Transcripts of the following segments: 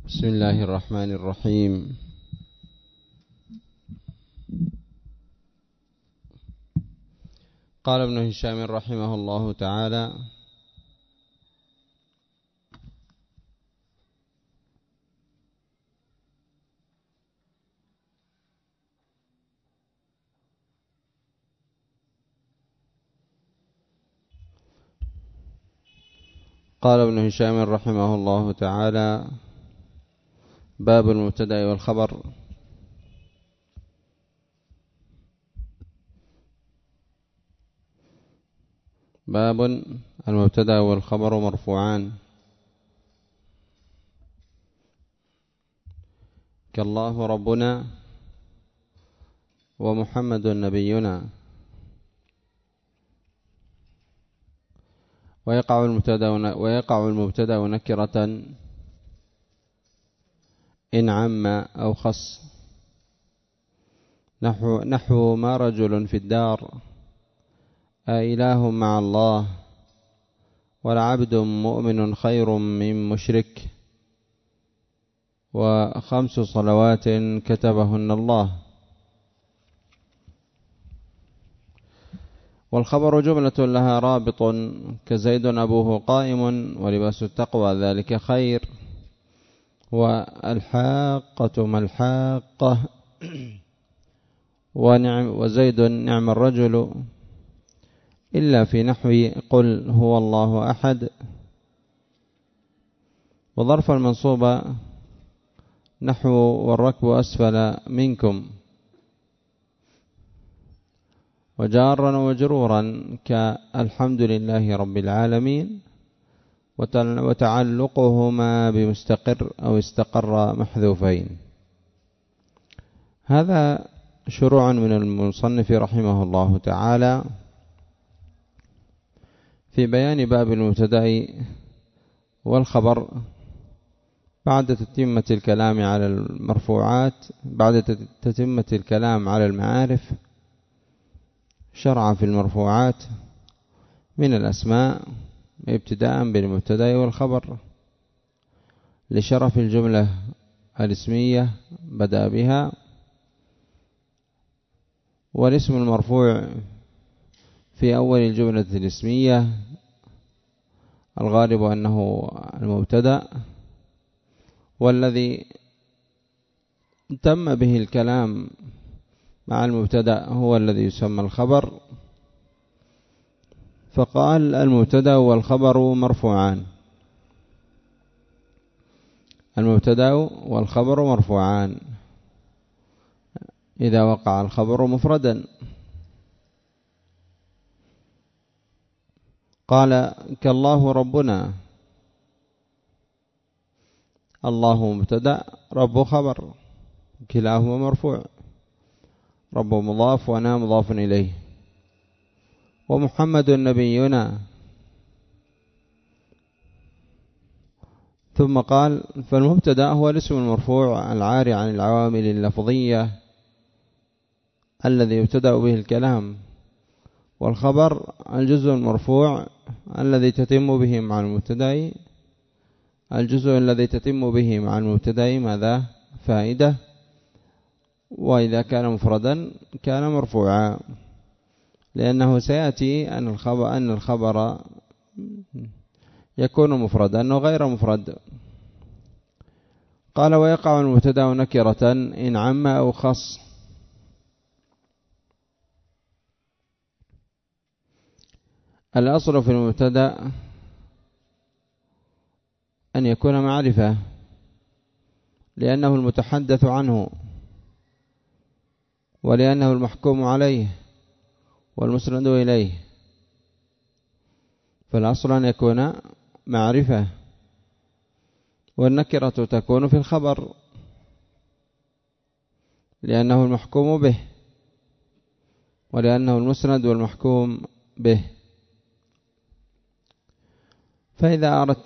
بسم الله الرحمن الرحيم. قال ابن هشام رحمه الله تعالى: قال ابن هشام رحمه الله تعالى: باب المبتدأ والخبر. باب المبتدأ والخبر مرفوعان، كالله ربنا ومحمد نبينا. ويقع المبتدأ نكرة إن عم أو خص، نحو ما رجل في الدار، أإله مع الله، ولعبد مؤمن خير من مشرك، و5 صلوات كتبهن الله. والخبر جملة لها رابط، كزيد أبوه قائم، ولباس التقوى ذلك خير، والحاقة ما الحاقة، وزيد نعم الرجل، إلا في نحو قل هو الله أحد. وظرف المنصوبة نحو والركب أسفل منكم، وجارا وجرورا كالحمد لله رب العالمين، وتعلقهما بمستقر أو استقر محذوفين. هذا شروع من المصنف رحمه الله تعالى في بيان باب المبتدأ والخبر بعد تتمة الكلام على المرفوعات، بعد تتمة الكلام على المعارف، شرع في المرفوعات من الأسماء ابتداء بالمبتدأ والخبر، لشرف الجملة الاسمية بدأ بها. والاسم المرفوع في أول الجملة الاسمية الغالب أنه المبتدأ، والذي تم به الكلام مع المبتدأ هو الذي يسمى الخبر. فقال: المبتدأ والخبر مرفوعان. المبتدأ والخبر مرفوعان إذا وقع الخبر مفردا. قال: كالله ربنا، الله مبتدأ، رب خبر، كلاهما مرفوع، رب مضاف وأنا مضاف إليه. ومحمد نبينا. ثم قال: فالمبتدأ هو الاسم المرفوع العاري عن العوامل اللفظية الذي يبتدأ به الكلام، والخبر الجزء المرفوع الذي تتم به مع المبتدأ، الجزء الذي تتم به مع المبتدأ ماذا؟ فائدة. وإذا كان مفردا كان مرفوعا، لأنه سيأتي أن الخبر يكون مفردا وغير مفرد. قال: ويقع المبتدأ نكرة إن عم أو خص. الأصل في المبتدأ أن يكون معرفة، لأنه المتحدث عنه، ولأنه المحكوم عليه والمسند إليه. فالأصل أن يكون معرفة. والنكرة تكون في الخبر لأنه المحكوم به، ولأنه المسند والمحكوم به. فإذا أردت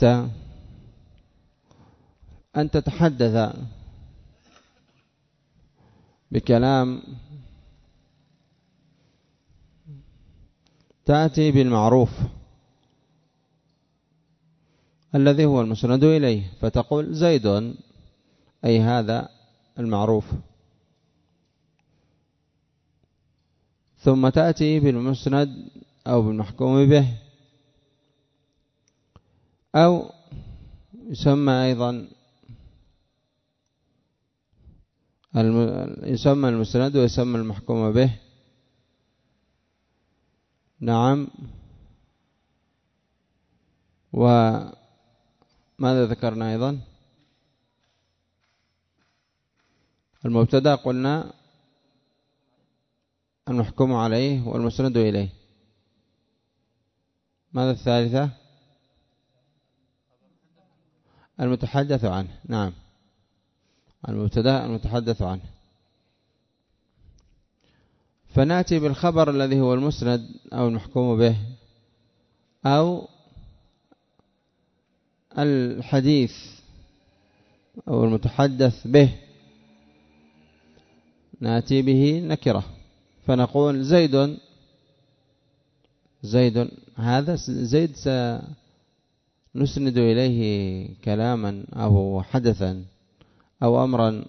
أن تتحدث بكلام تأتي بالمعروف الذي هو المسند إليه، فتقول: زيد أي هذا المعروف. ثم تأتي بالمسند أو بالمحكوم به، أو يسمى أيضا يسمى المسند ويسمى المحكوم به. نعم. وماذا ذكرنا أيضا؟ المبتدأ قلنا المحكوم عليه والمسند إليه. ماذا الثالثة؟ المتحدث عنه. نعم، المبتدأ المتحدث عنه. فنأتي بالخبر الذي هو المسند أو المحكوم به، أو الحديث أو المتحدث به، نأتي به نكرة فنقول زيد. زيد، هذا زيد سنسند إليه كلاما أو حدثا أو أمرا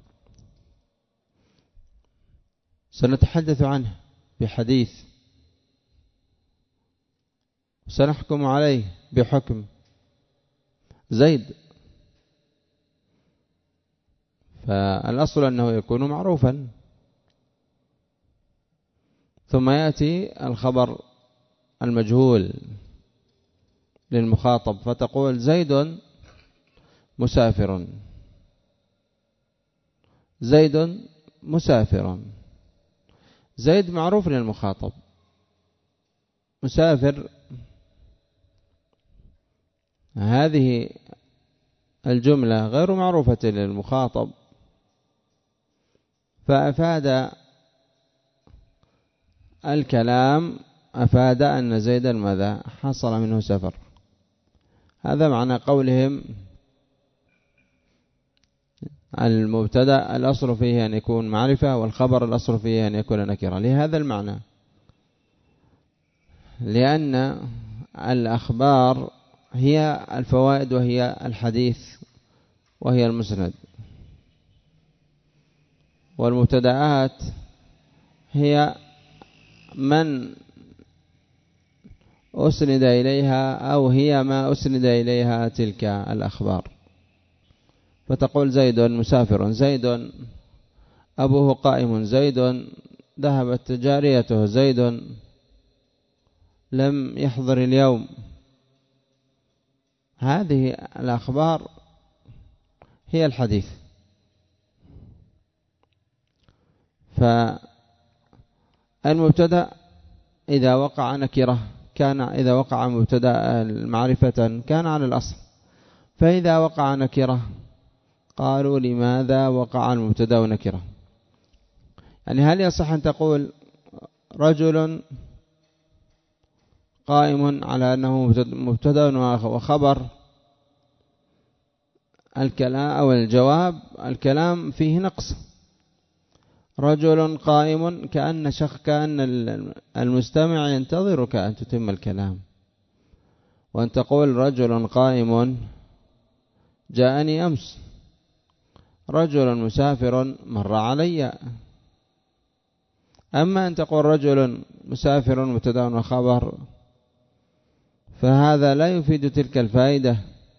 سنتحدث عنه بحديث، سنحكم عليه بحكم زيد. فالأصل أنه يكون معروفا. ثم يأتي الخبر المجهول للمخاطب فتقول زيد مسافر. زيد مسافر. زيد معروف للمخاطب، مسافر هذه الجملة غير معروفة للمخاطب، فأفاد الكلام، أفاد أن زيدا ماذا حصل منه سفر. هذا معنى قولهم المبتدأ الأصل فيه أن يكون معرفة، والخبر الأصل فيه أن يكون نكرة، لهذا المعنى، لأن الأخبار هي الفوائد وهي الحديث وهي المسند، والمبتدآت هي من أسند إليها أو هي ما أسند إليها تلك الأخبار. فتقول زيد مسافر، زيد أبوه قائم، زيد ذهبت جاريته، زيد لم يحضر اليوم. هذه الأخبار هي الحديث. فالمبتدأ إذا وقع نكرة كان، إذا وقع مبتدأ معرفة كان على الأصل، فإذا وقع نكرة قالوا لماذا وقع المبتدأ نكرة؟ يعني هل يصح أن تقول رجل قائم على أنه مبتدأ وخبر؟ الكلام أو الجواب الكلام فيه نقص. رجل قائم كأن المستمع ينتظرك أن تتم الكلام، وأن تقول رجل قائم جاءني أمس، رجل مسافر مر علي. أما أن تقول رجل مسافر مبتدأ وخبر فهذا لا يفيد تلك الفائدة.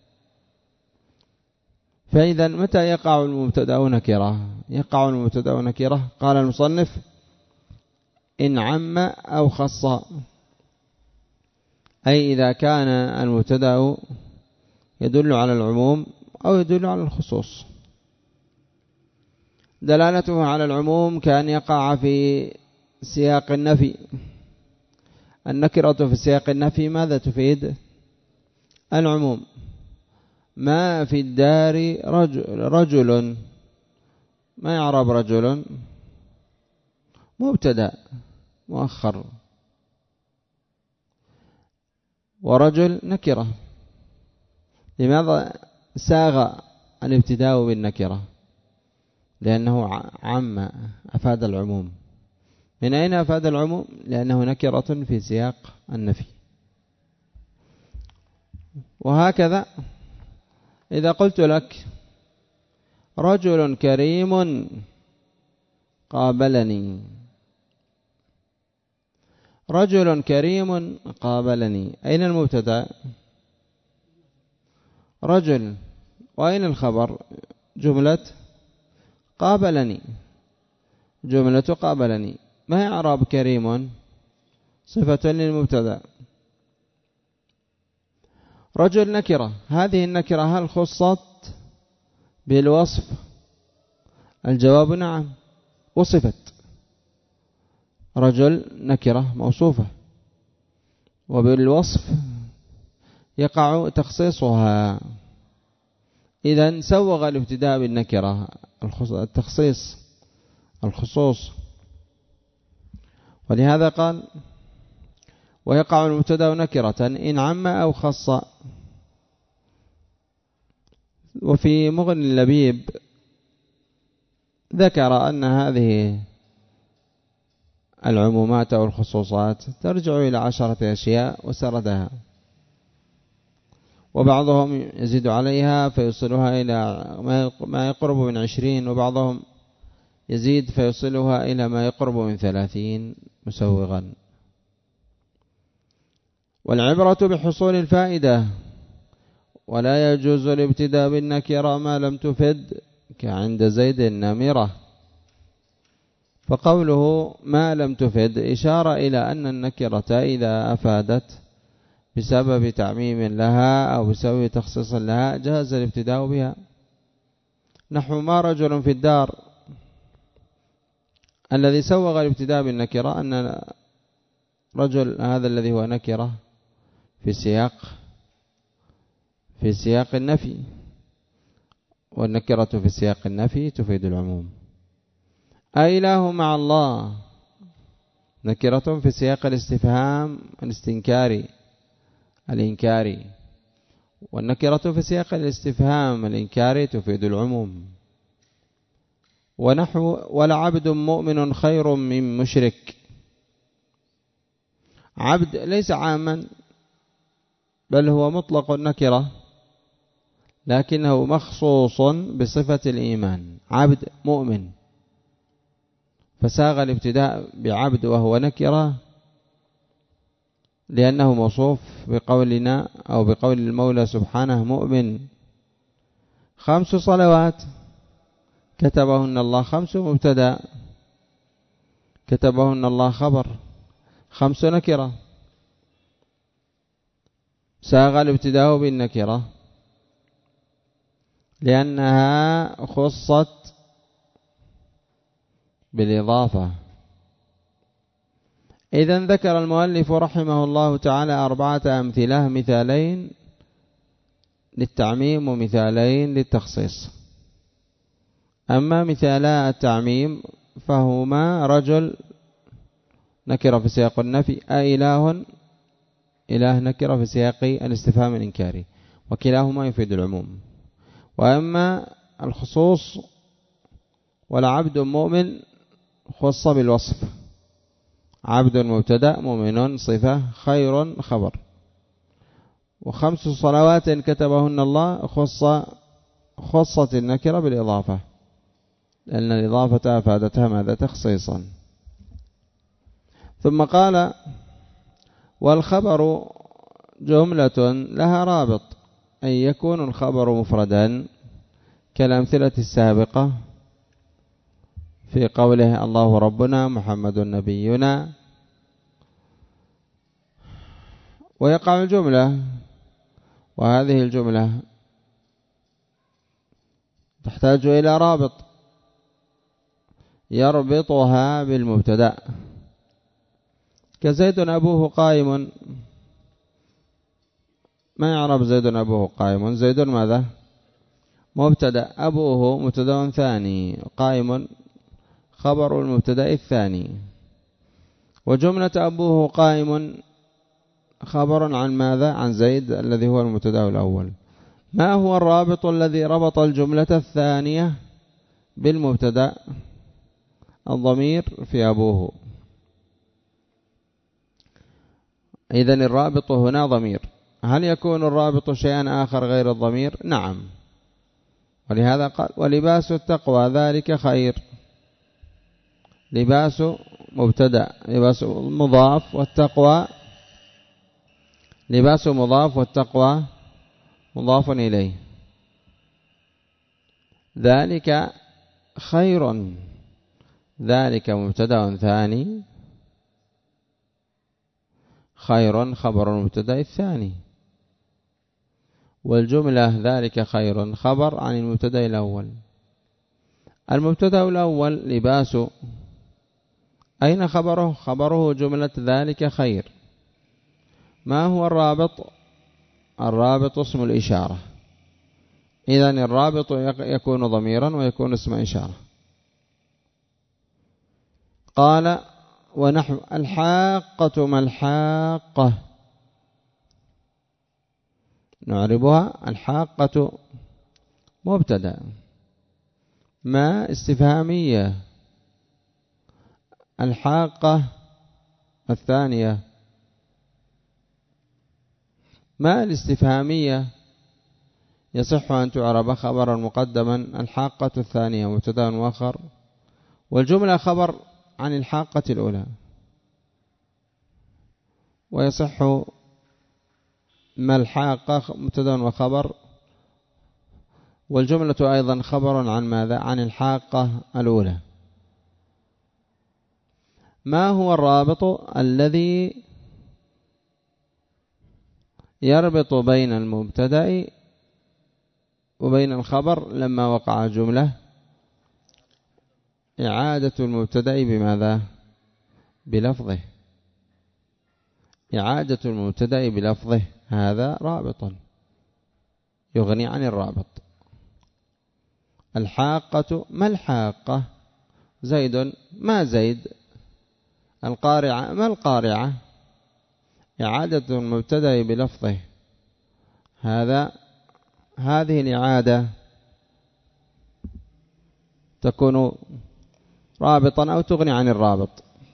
فإذا متى يقع المبتدأ نكرة؟ يقع المبتدأ نكرة قال المصنف إن عم أو خص، أي إذا كان المبتدأ يدل على العموم أو يدل على الخصوص. دلالته على العموم كان يقع في سياق النفي. النكرة في سياق النفي ماذا تفيد؟ العموم. ما في الدار رجل، ما يعرب رجل؟ مبتدأ مؤخر، ورجل نكرة. لماذا ساغ الابتداء بالنكرة؟ لأنه عم، أفاد العموم. من أين أفاد العموم؟ لأنه نكرة في سياق النفي. وهكذا إذا قلت لك رجل كريم قابلني. رجل كريم قابلني، أين المبتدأ؟ رجل، وأين الخبر؟ جملة قابلني، جملة قابلني. ما هي إعراب كريم؟ صفة للمبتدأ. رجل نكرة، هذه النكرة هل خصت بالوصف؟ الجواب نعم، وصفت. رجل نكرة موصوفة، وبالوصف يقع تخصيصها. إذن سوغ الابتداء بالنكرة، التخصيص الخصوص. ولهذا قال ويقع المبتدأ نكرة إن عم أو خص. وفي مغني اللبيب ذكر أن هذه العمومات أو الخصوصات ترجع إلى 10 أشياء وسردها، وبعضهم يزيد عليها فيوصلها إلى ما يقرب من 20، وبعضهم يزيد فيوصلها إلى ما يقرب من 30 مسوغا. والعبرة بحصول الفائدة، ولا يجوز الابتداء بالنكرة ما لم تفد، كعند زيد النمرة. فقوله ما لم تفد إشارة إلى أن النكرة إذا أفادت بسبب تعميم لها أو بسبب تخصيص لها جاز الابتداء بها. نحو ما رجل في الدار، الذي سوغ الابتداء بالنكرة أن رجل هذا الذي هو نكرة في سياق النفي، والنكرة في سياق النفي تفيد العموم. أإله مع الله نكرة في سياق الاستفهام الإنكاري، والنكرة في سياق الاستفهام الإنكاري تفيد العموم. ونحو ولعبد مؤمن خير من مشرك. عبد ليس عاما، بل هو مطلق النكرة، لكنه مخصوص بصفة الإيمان، عبد مؤمن، فساغ الابتداء بعبد وهو نكرة لأنه موصوف بقولنا أو بقول المولى سبحانه مؤمن. 5 صلوات كتبهن الله، 5 مبتدأ كتبهن الله خبر، 5 نكرة، ساغ الابتداء بالنكرة لأنها خصت بالإضافة. إذن ذكر المؤلف رحمه الله تعالى 4 أمثلة، مثالين للتعميم ومثالين للتخصيص. أما مثالا التعميم فهما رجل نكرة في سياق النفي، إله نكرة في سياق الاستفهام الإنكاري، وكلاهما يفيد العموم. وأما الخصوص ولعبد مؤمن خص بالوصف، عبد مبتدأ مؤمن صفة خير خبر. و5 صلوات كتبهن الله خصت النكرة بالإضافة، لأن الإضافة أفادتها ماذا؟ تخصيصا. ثم قال والخبر جملة لها رابط، أن يكون الخبر مفردا كالأمثلة السابقة في قوله الله ربنا محمد نبينا. ويقع الجملة، وهذه الجملة تحتاج إلى رابط يربطها بالمبتدأ، كزيد أبوه قائم. ما يعرف زيد أبوه قائم؟ زيد ماذا؟ مبتدأ، أبوه مبتدأ ثاني، قائم خبر المبتدأ الثاني. وجملة أبوه قائم خبر عن ماذا؟ عن زيد الذي هو المبتدأ الأول. ما هو الرابط الذي ربط الجملة الثانية بالمبتدأ؟ الضمير في أبوه. إذن الرابط هنا ضمير. هل يكون الرابط شيئا آخر غير الضمير؟ نعم، ولهذا قال ولباس التقوى ذلك خير. لباس مبتدأ، لباس مضاف، والتقوى لباس مضاف والتقوى مضاف إليه. ذلك خير، ذلك مبتدأ ثاني، خير خبر المبتدأ الثاني، والجملة ذلك خير خبر عن المبتدأ الأول. المبتدأ الأول لباس، أين خبره؟ خبره جملة ذلك خير. ما هو الرابط؟ الرابط اسم الإشارة. إذن الرابط يكون ضميرا ويكون اسم إشارة. قال ونحو الحاقة. ما الحاقة؟ نعربها. الحاقة مبتدأ، ما استفهامية، الحاقة الثانية. ما الاستفهامية يصح أن تعرب خبرا مقدما، الحاقة الثانية مبتدأ مؤخر، والجملة خبر عن الحاقة الأولى. ويصح ما الحاقة مبتدأ وخبر، والجملة أيضا خبر عن ماذا؟ عن الحاقة الأولى. ما هو الرابط الذي يربط بين المبتدأ وبين الخبر لما وقع جملة؟ إعادة المبتدأ بماذا؟ بلفظه. إعادة المبتدأ بلفظه، هذا رابط يغني عن الرابط. الحاقة. ما الحاقة؟ زيد. ما زيد؟ القارعة. ما القارعة؟ إعادة المبتدأ بلفظه، هذه الإعادة تكون رابطا أو تغني عن الرابط.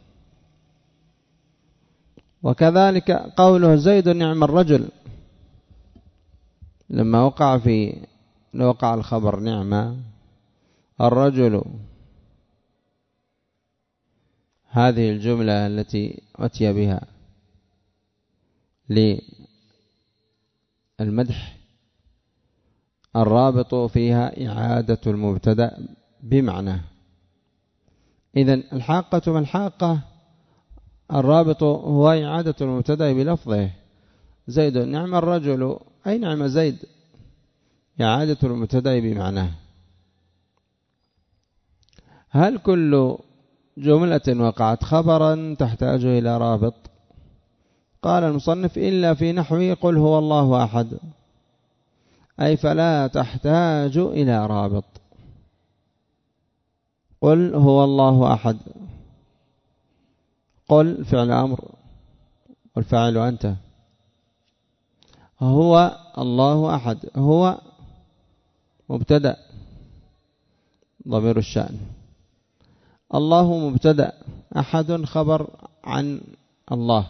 وكذلك قوله زيد نعم الرجل، لما وقع الخبر نعم الرجل، هذه الجملة التي أتي بها للمدح الرابط فيها إعادة المبتدأ بمعنى. إذن الحاقة. ما الحاقة؟ الرابط هو إعادة المبتدأ بلفظه. زيد نعم الرجل، أي نعم زيد، إعادة المبتدأ بمعناه. هل كل جملة وقعت خبرا تحتاج إلى رابط؟ قال المصنف إلا في نحو قل هو الله أحد، أي فلا تحتاج إلى رابط. قل هو الله أحد، قل فعل أمر والفاعل أنت، هو الله أحد، هو مبتدأ ضمير الشأن، الله مبتدأ، أحد خبر عن الله،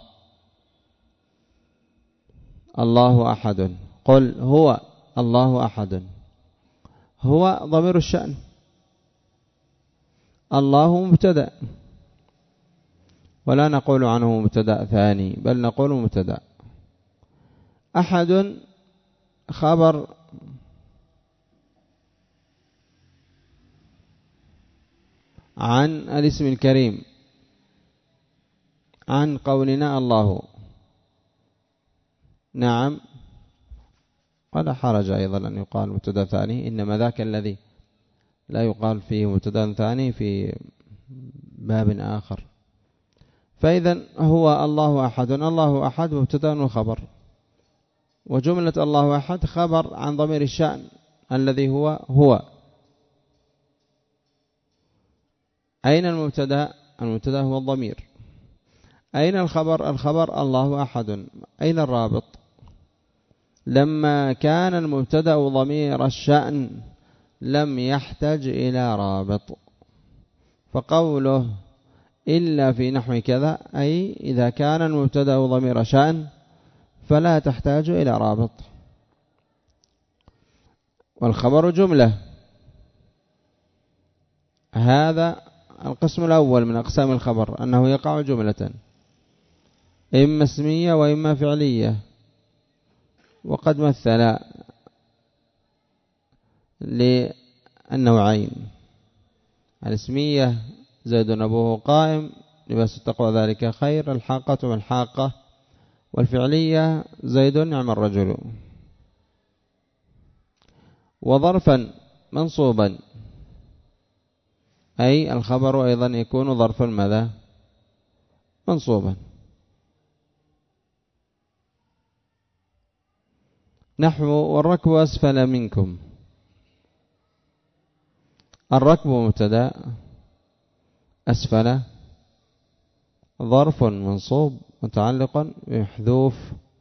الله أحد. قل هو الله أحد، هو ضمير الشأن، الله مبتدأ، ولا نقول عنه مبتدأ ثاني بل نقول مبتدأ. أحد خبر عن الاسم الكريم، عن قولنا الله، نعم، ولا حرج أيضا أن يقال مبتدأ ثاني، إنما ذاك الذي لا يقال فيه مبتدأ ثاني في باب آخر. فإذا هو الله أحد، الله أحد مبتدأ وخبر، وجملة الله أحد خبر عن ضمير الشأن الذي هو. أين المبتدأ؟ المبتدأ هو الضمير. أين الخبر؟ الخبر الله أحد. أين الرابط؟ لما كان المبتدأ ضمير الشأن لم يحتج إلى رابط. فقوله إلا في نحو كذا، أي إذا كان المبتدأ ضمير شأن فلا تحتاج إلى رابط. والخبر جملة هذا القسم الأول من أقسام الخبر، أنه يقع جملة إما اسمية وإما فعلية. وقد مثل للنوعين: الاسمية زيد أبوه قائم لباس التقوى ذلك خير، الحاقة والحاقة. والفعلية زيد نعم الرجل. وظرفا منصوبا، أي الخبر أيضا يكون ظرفا ماذا؟ منصوبا. نحو والركب أسفل منكم. الركب مبتدا، أسفل ظرف منصوب متعلق بمحذوف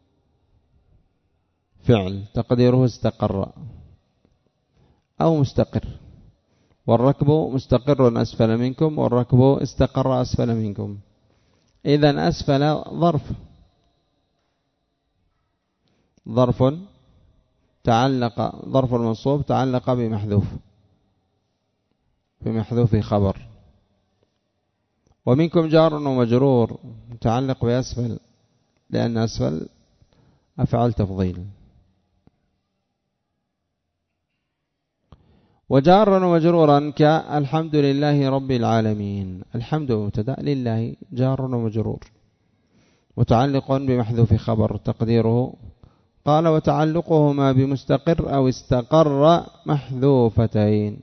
فعل تقديره استقر أو مستقر. والركب مستقر أسفل منكم، والركب استقر أسفل منكم. إذن أسفل ظرف تعلق، ظرف المنصوب تعلق بمحذوف خبر. ومنكم جار ومجرور متعلق بأسفل، لأن أسفل أفعل تفضيل. وجارا ومجرورا كالحمد لله رب العالمين. الحمد مبتدا، لله جار ومجرور متعلق بمحذوف خبر تقديره قال وتعلقهما بمستقر أو استقر محذوفتين.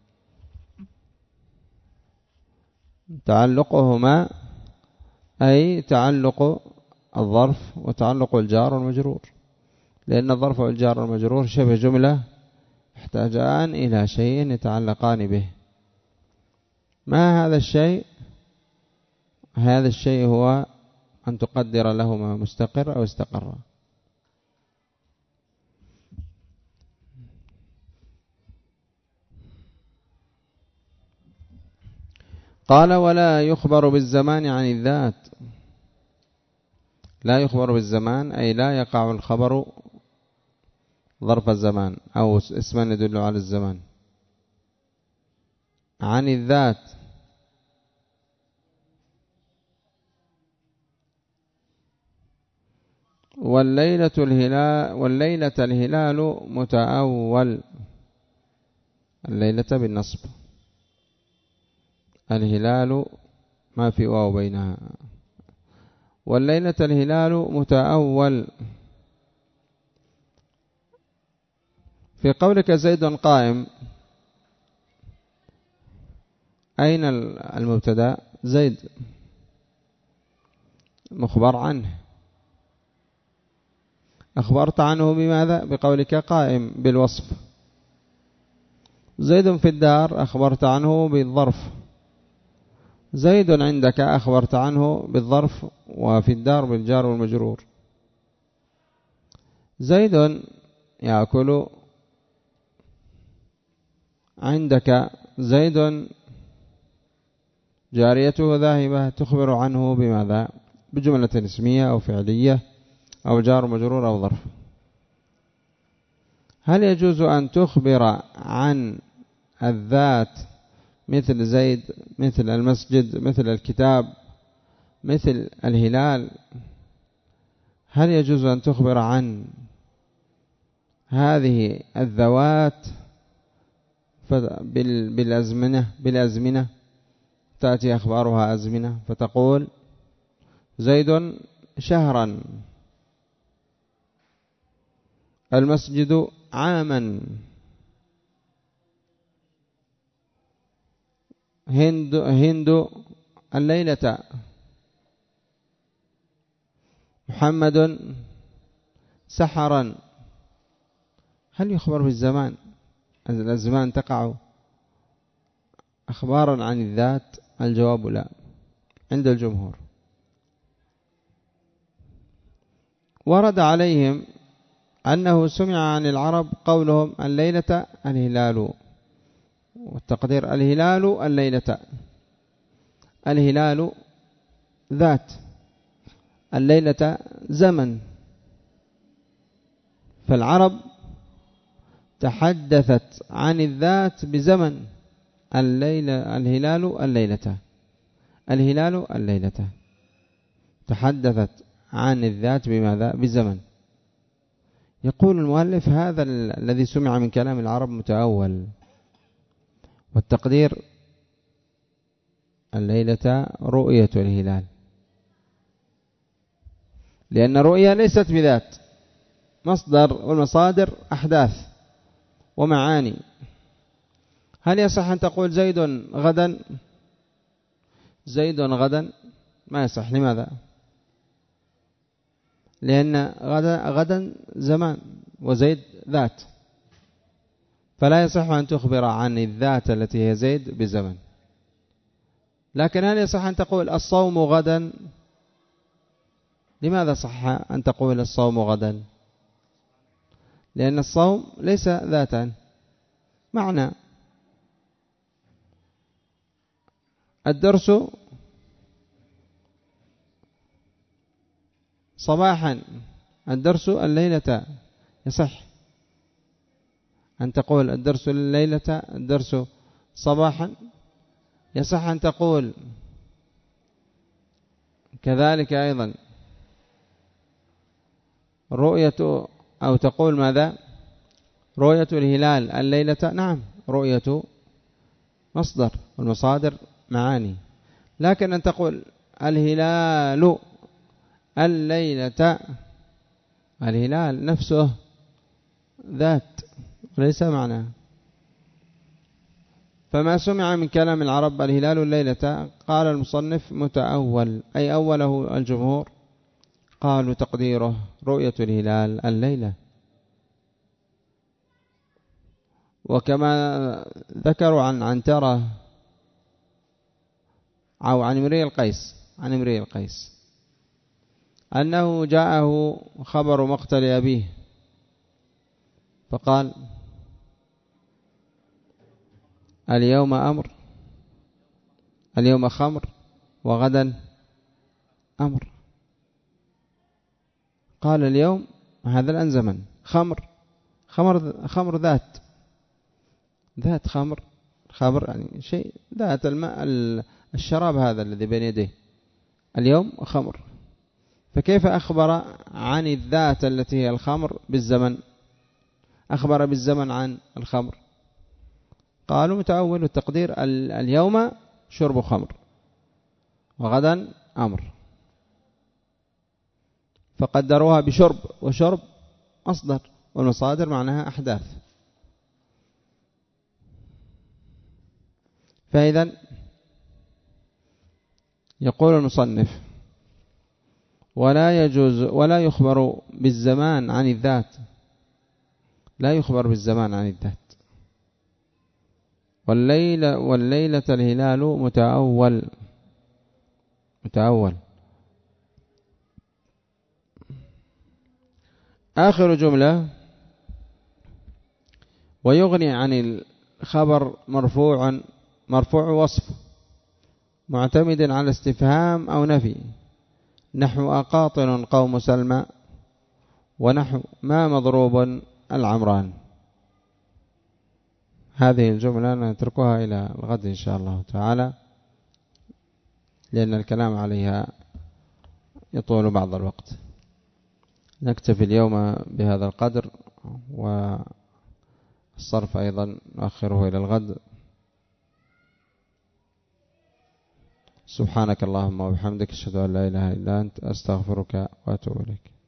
تعلقهما أي تعلق الظرف وتعلق الجار والمجرور، لأن الظرف والجار والمجرور شبه جملة يحتاجان إلى شيء يتعلقان به. ما هذا الشيء؟ هذا الشيء هو أن تقدر لهما مستقر أو استقر. قال ولا يخبر بالزمان عن الذات. لا يخبر بالزمان أي لا يقع الخبر ظرف الزمان أو اسما يدل على الزمان. عن الذات والليلة الهلال متأول. الليلة بالنصب، الهلال ما في واو بينها. والليلة الهلال متأول. في قولك زيد قائم، أين المبتدا؟ زيد مخبر عنه، أخبرت عنه بماذا؟ بقولك قائم بالوصف. زيد في الدار أخبرت عنه بالظرف. زيد عندك أخبرت عنه بالظرف، وفي الدار بالجار والمجرور. زيد يأكل عندك، زيد جاريته ذاهبة تخبر عنه بماذا؟ بجملة اسمية أو فعلية أو جار مجرور أو ظرف. هل يجوز أن تخبر عن الذات مثل زيد، مثل المسجد، مثل الكتاب، مثل الهلال؟ هل يجوز أن تخبر عن هذه الذوات بالأزمنة؟ تأتي أخبارها أزمنة، فتقول زيد شهرا، المسجد عاما، هند الليلة، محمد سحرا. هل يخبر بالزمان؟ الأزمان تقع أخبارا عن الذات؟ الجواب لا عند الجمهور. ورد عليهم أنه سمع عن العرب قولهم الليلة الهلال، والتقدير الهلال الليلة. الهلال ذات، الليلة زمن. فالعرب تحدثت عن الذات بزمن، الهلال الليلة تحدثت عن الذات بماذا؟ بالزمن. يقول المؤلف هذا الذي سمع من كلام العرب متأول، والتقدير الليلة رؤية الهلال، لأن الرؤية ليست بذات، مصدر والمصادر أحداث ومعاني. هل يصح أن تقول زيد غدا؟ ما يصح. لماذا؟ لأن غدا زمان وزيد ذات، فلا يصح أن تخبر عن الذات التي هي زيد بزمن. لكن هل يصح أن تقول الصوم غدا؟ لماذا صح أن تقول الصوم غدا؟ لأن الصوم ليس ذاتا، معنى. الدرس صباحا، الدرس الليلة، يصح أن تقول الدرس الليلة، الدرس صباحا. يصح أن تقول كذلك أيضا رؤية، أو تقول ماذا؟ رؤية الهلال الليلة. نعم، رؤية مصدر والمصادر معاني. لكن أن تقول الهلال الليلة، الهلال نفسه ذات وليس معنى. فما سمع من كلام العرب الهلال الليلة، قال المصنف متأول، أي أوله الجمهور، قالوا تقديره رؤية الهلال الليلة. وكما ذكروا عن عنترة أو عن امرئ القيس أنه جاءه خبر مقتل أبيه، فقال اليوم خمر وغدا أمر. قال اليوم هذا الآن زمن خمر ذات خمر يعني شيء ذات الماء، الشراب هذا الذي بين يديه اليوم خمر. فكيف أخبر عن الذات التي هي الخمر بالزمن؟ أخبر بالزمن عن الخمر. قالوا متأول التقدير اليوم شرب خمر وغدا أمر، فقدروها بشرب، وشرب مصدر والمصادر معناها أحداث. فإذا يقول المصنف ولا يجوز ولا يخبر بالزمان عن الذات، لا يخبر بالزمان عن الذات. والليلة الهلال متأول. آخر جملة ويغني عن الخبر مرفوع وصف معتمد على استفهام أو نفي، نحو أقاطن قوم سلمى، ونحو ما مضروب العمران. هذه الجملة نتركها إلى الغد إن شاء الله تعالى، لأن الكلام عليها يطول بعض الوقت. نكتفي اليوم بهذا القدر، والصرف أيضا نؤخره إلى الغد. سبحانك اللهم وبحمدك، أشهد أن لا إله إلا أنت، أستغفرك وأتوب إليك.